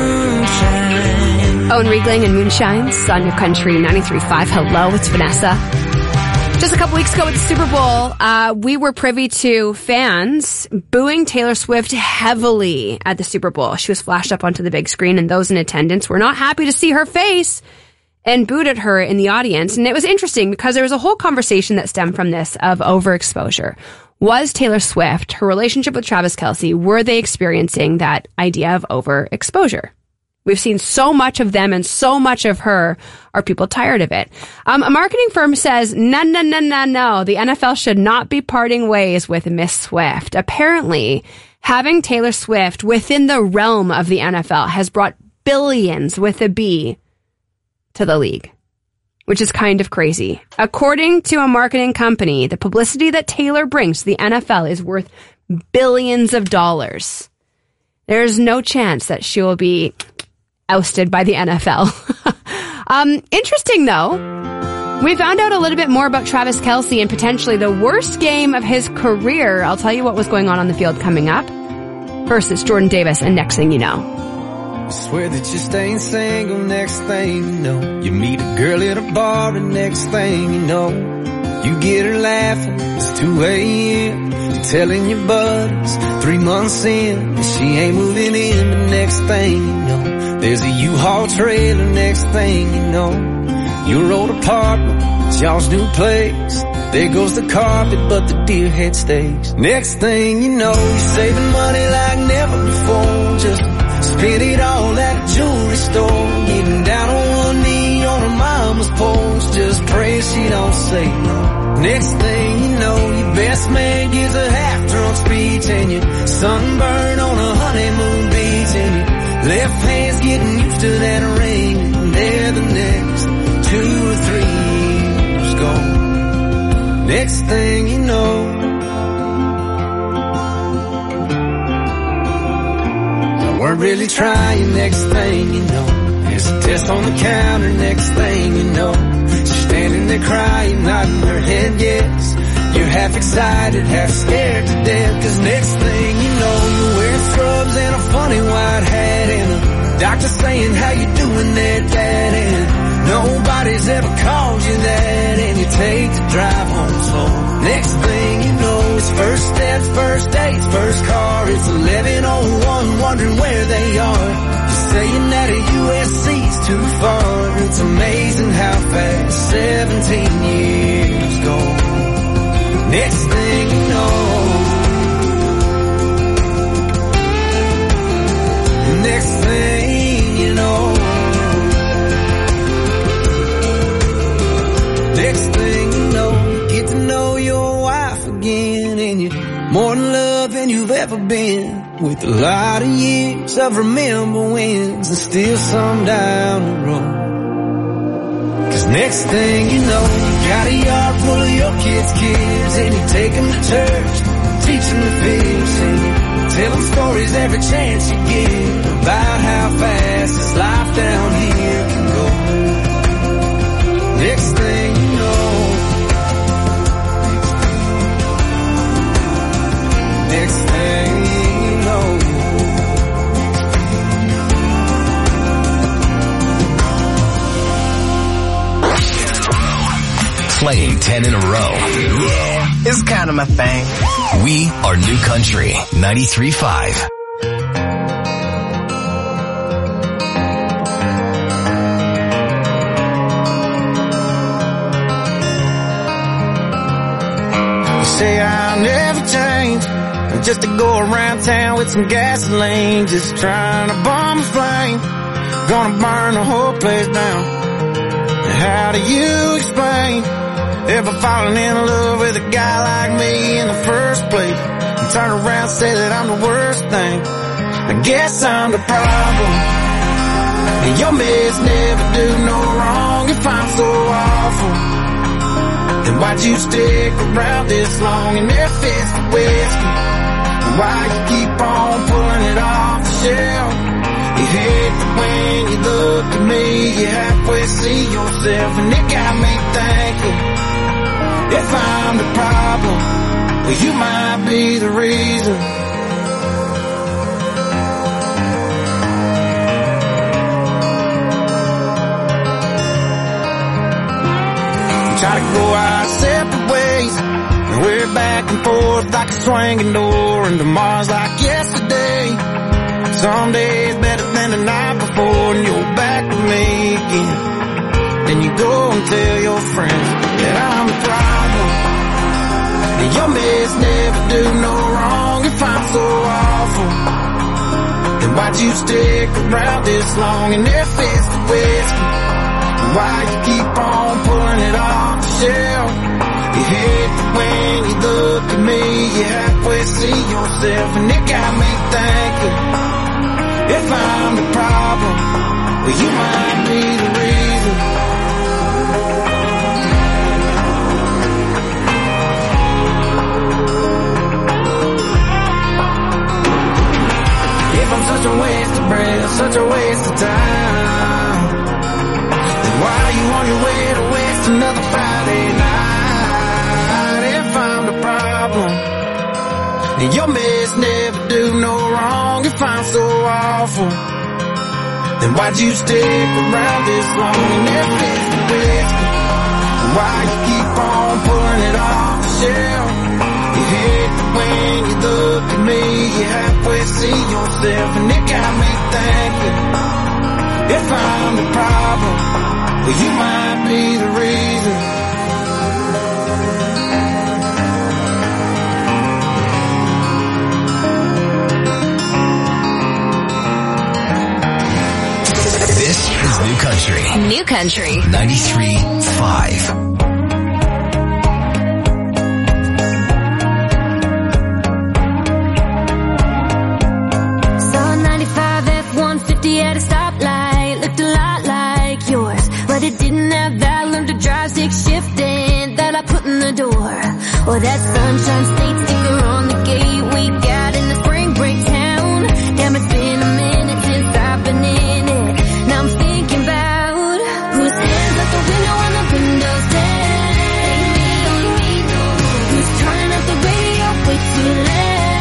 moonshine. Owen Riegling and Moonshines on New Country 93.5. Hello, it's Vanessa. Just a couple weeks ago at the Super Bowl, we were privy to fans booing Taylor Swift heavily at the Super Bowl. She was flashed up onto the big screen, and those in attendance were not happy to see her face and booed at her in the audience. And it was interesting because there was a whole conversation that stemmed from this of overexposure. Was Taylor Swift, her relationship with Travis Kelce, were they experiencing that idea of overexposure? We've seen so much of them and so much of her. Are people tired of it? A marketing firm says, no. The NFL should not be parting ways with Miss Swift. Apparently, having Taylor Swift within the realm of the NFL has brought billions with a B to the league, which is kind of crazy. According to a marketing company, the publicity that Taylor brings to the NFL is worth billions of dollars. There's no chance that she will be ousted by the NFL. Interesting, though. We found out a little bit more about Travis Kelce and potentially the worst game of his career. I'll tell you what was going on the field coming up. First, it's Jordan Davis, and Next Thing You Know. I swear that you're staying single, next thing you know. You meet a girl at a bar, and next thing you know, you get her laughing, it's 2 a.m. You're telling your buddies 3 months in that she ain't moving in, but next thing you know, there's a U-Haul trailer, next thing you know, your old apartment, it's y'all's new place. There goes the carpet, but the deer head stays. Next thing you know, you're saving money like never before. Just spend it all at a jewelry store. Getting down on one knee on her mama's porch, just pray she don't say no. Next thing you know, your best man gives a half-drunk speech, and you're sunburned on a honeymoon beach, and your left hand's getting used to that ring, and there the next 2 or 3 years gone. Next thing you know, I weren't really trying. Next thing you know, there's a test on the counter. Next thing you know, she's standing there crying, nodding her head yes. You're half excited, half scared to death, 'cause next thing you know, you're wearing scrubs and a funny white hat, and the doctor saying, how you doing there, Dad? And nobody's ever called you that, and you take the drive home slow. Next thing you know, it's first steps, first dates, first car. It's 11:01, wondering where they are. You're saying that a USC's too far. It's amazing how fast 17 years go. Next thing you know, next thing you know, next thing you know, you get to know your wife again, and you're more in love than you've ever been, with a lot of years of remember wins and still some down the road. 'Cause next thing you know, you got a yard full of your kids' and you take them to church, teach them to fish, and you tell them stories every chance you get about how fast this life down here can go. Next thing you know, next thing you know, playing 10 in a row. Yeah, it's kind of my thing. We are New Country 93.5. Say I'll never change, just to go around town with some gasoline, just trying to bomb a flame. gonna burn the whole place down. How do you explain ever falling in love with a guy like me in the first place? And turn around and say that I'm the worst thing. I guess I'm the problem. And your mess never do no wrong if I'm so awful. Then why'd you stick around this long and if it's the whiskey? Why you keep on pulling it off the shelf? You hate that when you look at me, you halfway see yourself, and it got me thinking, if I'm the problem, well, you might be the reason. We try to go our separate ways, and we're back and forth like a swinging door, and tomorrow's like yesterday. Some days better than the night before, and you're back with me again. Then you go and tell your friends that I'm the problem. And your mess never do no wrong if I'm so awful. Then why'd you stick around this long? And if it's the whiskey, why you keep on pulling it off the shelf? You hate that when you look at me, you halfway see yourself, and it got me thinking, if I'm the problem, well, you might be the reason. If I'm such a waste of breath, such a waste of time, then why are you on your way to waste another Friday night? If I'm the problem, and your mess never do no wrong if I'm so awful, then why'd you stick around this long? And if it's the whiskey, why you keep on pulling it off the shelf? You hate that when you look at me, you halfway see yourself, and it got me thinking, if I'm the problem, well, you might be the reason. This is New Country. New Country. 93.5. At a stoplight, looked a lot like yours, but it didn't have that learn to drive stick shifting that I put in the door, or that sunshine state sticker on the gate we got in the spring break town. Damn, it's been a minute since I've been in it. Now I'm thinking about whose hands out the window on the windows down, who's turning up the radio way too loud.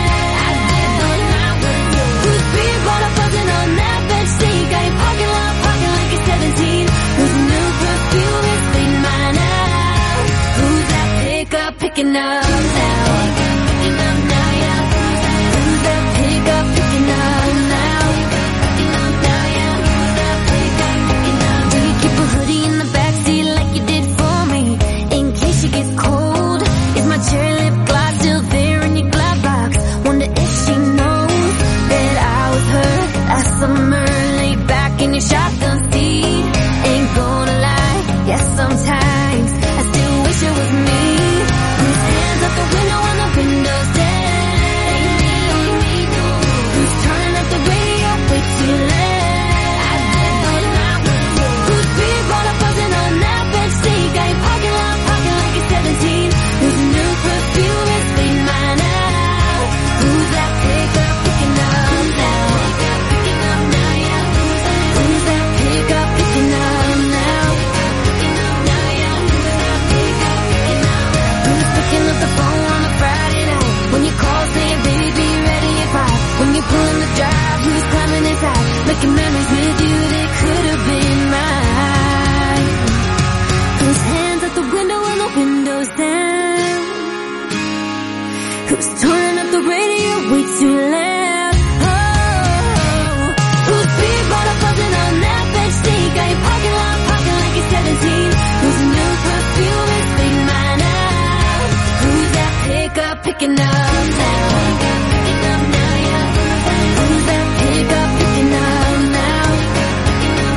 Picking up now, picking up now, yeah. Who's that pickup picking up now? Picking up now, yeah. Who's that pickup picking up? Do you keep a hoodie in the backseat like you did for me, in case you get cold? Is my cherry lip gloss still there in your glove box? Wonder if she knows that I was hurt last summer, laid back in your shotgun seat. Ain't gonna lie, yes, sometimes I still wish it was me. Out the window on the windows down, who's turning up the radio way too loud? Whose beer bottle buzzing on that bench seat, got your parking lot parking like you're 17? Whose new perfume is fading mine out? Who's that pickup picking up now? Picking up now, yeah. Who's that pickup picking up now? Picking up now, yeah. Who's that pickup picking up? Who's picking up the phone on a Friday night when you call saying, baby, be ready at 5? When you pull in the drive, who's climbing inside, making memories with you that could have been mine? Whose hands out the window and the windows down? Who's turning up the radio way too loud? Oh, whose beer bottle buzzing on that bench seat, got your parking lot parking like you're 17? Whose new perfume is fading mine out? Who's that pickup picking up now? Picking up now, yeah. Who's that pickup picking up now? Picking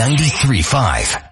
93.5.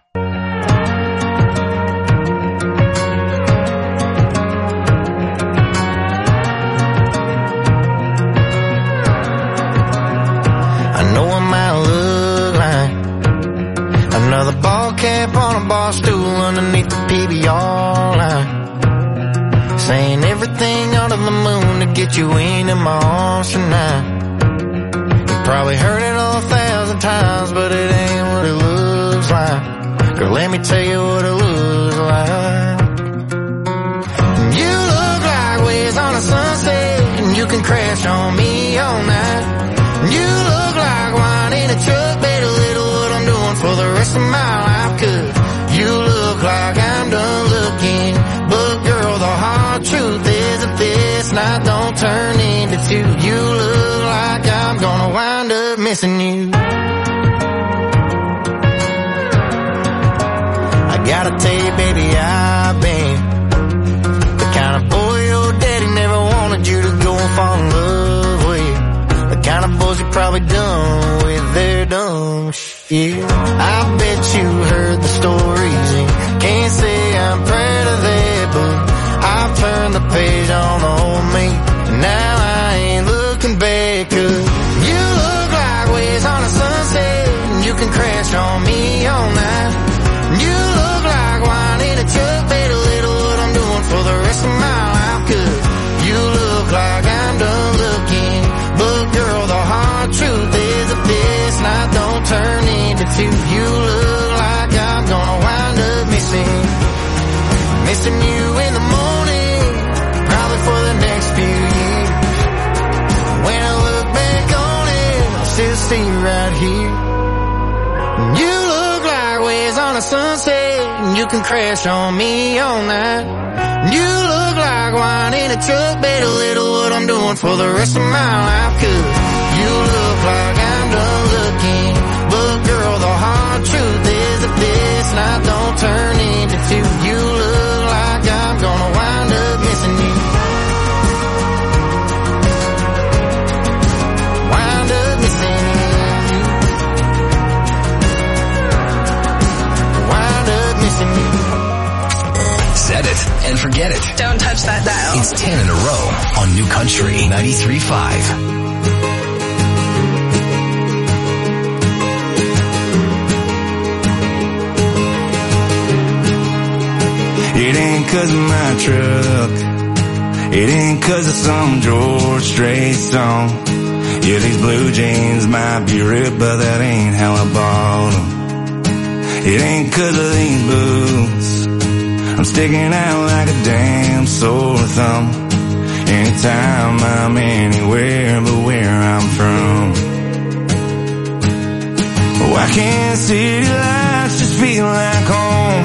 I know I might look like another ball cap on a bar stool underneath the PBR line, saying everything under the moon to get you into my arms tonight. You probably heard it 1,000 times, but it ain't what it looks like. Girl, let me tell you what it looks like. You look like waves on a sunset, and you can crash on me all night. You look like wine in a truck, better little what I'm doing for the rest of my life. 'Cause you look like I'm done looking, but girl, the hard truth is that this night don't turn into two. You look like I'm gonna wind up missing you. I gotta tell you, baby, I've been the kind of boy your daddy never wanted you to go and fall in love with. The kind of boys you probably done with their dumb shit. I bet you heard the stories and can't say I'm proud of that, but I've turned the page on the old me, and now I ain't looking back. 'Cause you look like waves on a sunset, and you can crash on me all night. You look like wine in a truck, better little what I'm doing for the rest of my life. 'Cause you look like I'm done looking, but girl, the hard truth is that this night don't turn into two. You look like I'm gonna wind up missing you in the morning, probably for the next few years. When I look back on it, I'll still see you right here. You look like waves on a sunset, and you can crash on me all night. You look like wine in a truck, better little what I'm doing for the rest of my life. 'Cause you look like I'm done looking, but girl, the hard truth is that this night don't turn into two. You look like I'm gonna wind up missing you. Wind up missing you. Wind up missing you. Set it and forget it. Don't touch that dial. It's 10 in a row on New Country 93.5. It ain't 'cause of my truck, it ain't 'cause of some George Strait song. Yeah, these blue jeans might be ripped, but that ain't how I bought them. It ain't 'cause of these boots, I'm sticking out like a damn sore thumb. Anytime I'm anywhere but where I'm from. Why can't city lights just feel like home?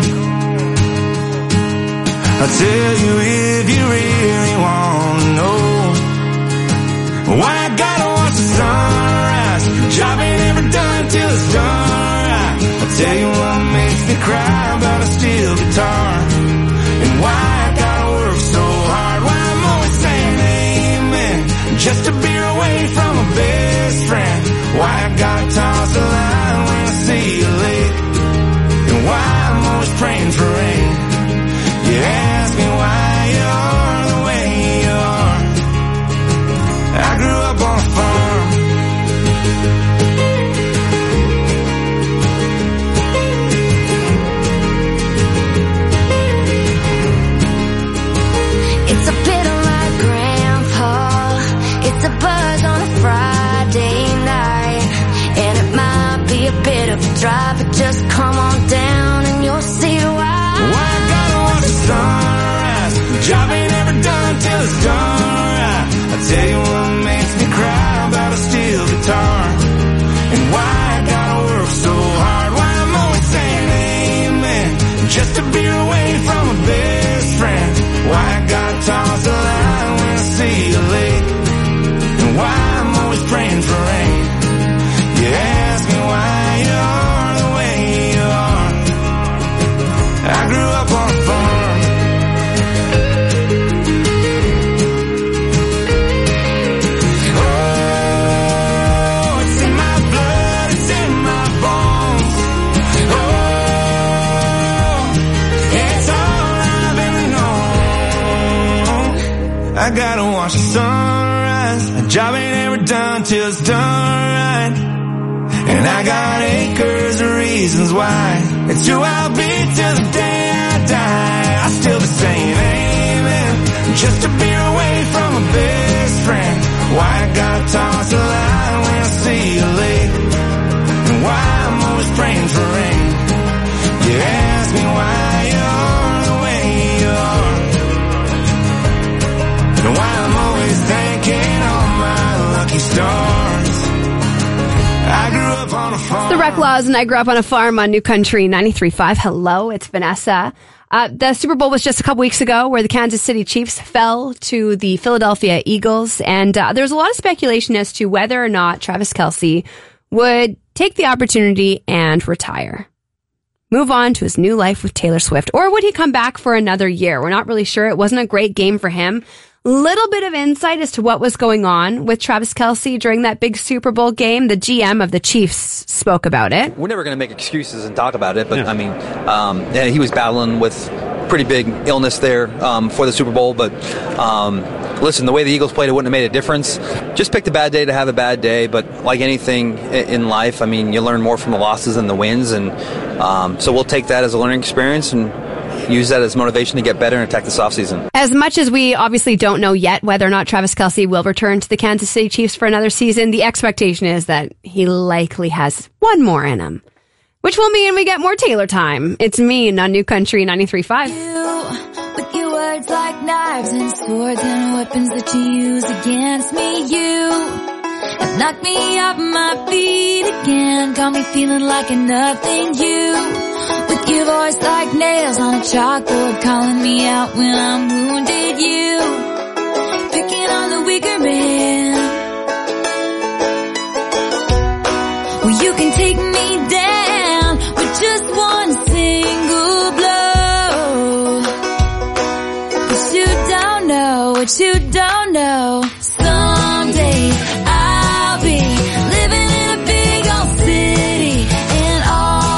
I'll tell you if you really want to know. Why I gotta watch the sunrise, dropping every dime till it's done right. I'll tell you what makes me cry about a steel guitar, and why I gotta work so hard, why I'm always saying amen just to be away from a best friend. Why I gotta toss a line when I see you late, and why I'm always praying for rain. You ask me why you are the way you are. I grew up on a farm, I gotta watch the sunrise. A job ain't ever done till it's done right. And I got acres of reasons why. It's who I'll be till the day I die. I still be saying amen, just a beer away from my best friend. Why I gotta toss a line when I see you late, and why I'm always praying for rain. You ask me why you're the way you are, and why I'm always thanking all my lucky stars. I grew up on a farm. It's the Rec Laws, and I grew up on a farm on New Country 93.5. Hello, it's Vanessa. The Super Bowl was just a couple weeks ago where the Kansas City Chiefs fell to the Philadelphia Eagles. And there was a lot of speculation as to whether or not Travis Kelce would take the opportunity and retire. Move on to his new life with Taylor Swift. Or would he come back for another year? We're not really sure. It wasn't a great game for him. Little bit of insight as to what was going on with Travis Kelce during that big Super Bowl game. The GM of the Chiefs spoke about it. We're never going to make excuses and talk about it, but I mean, he was battling with pretty big illness there for the Super Bowl. But listen, the way the Eagles played, it wouldn't have made a difference. Just picked a bad day to have a bad day. But like anything in life, I mean, you learn more from the losses than the wins, and so we'll take that as a learning experience and use that as motivation to get better and attack this offseason. As much as we obviously don't know yet whether or not Travis Kelce will return to the Kansas City Chiefs for another season, the expectation is that he likely has one more in him, which will mean we get more Taylor time. It's Mean on New Country 93.5. With your words like knives and swords and weapons that you use against me, you have knocked me off my feet again, got me feeling like a nothing. You, with your voice like nails on a chalkboard, calling me out when I'm wounded. You, picking on the weaker man. Well, you can take me down with just one single blow. But you don't know what you don't know.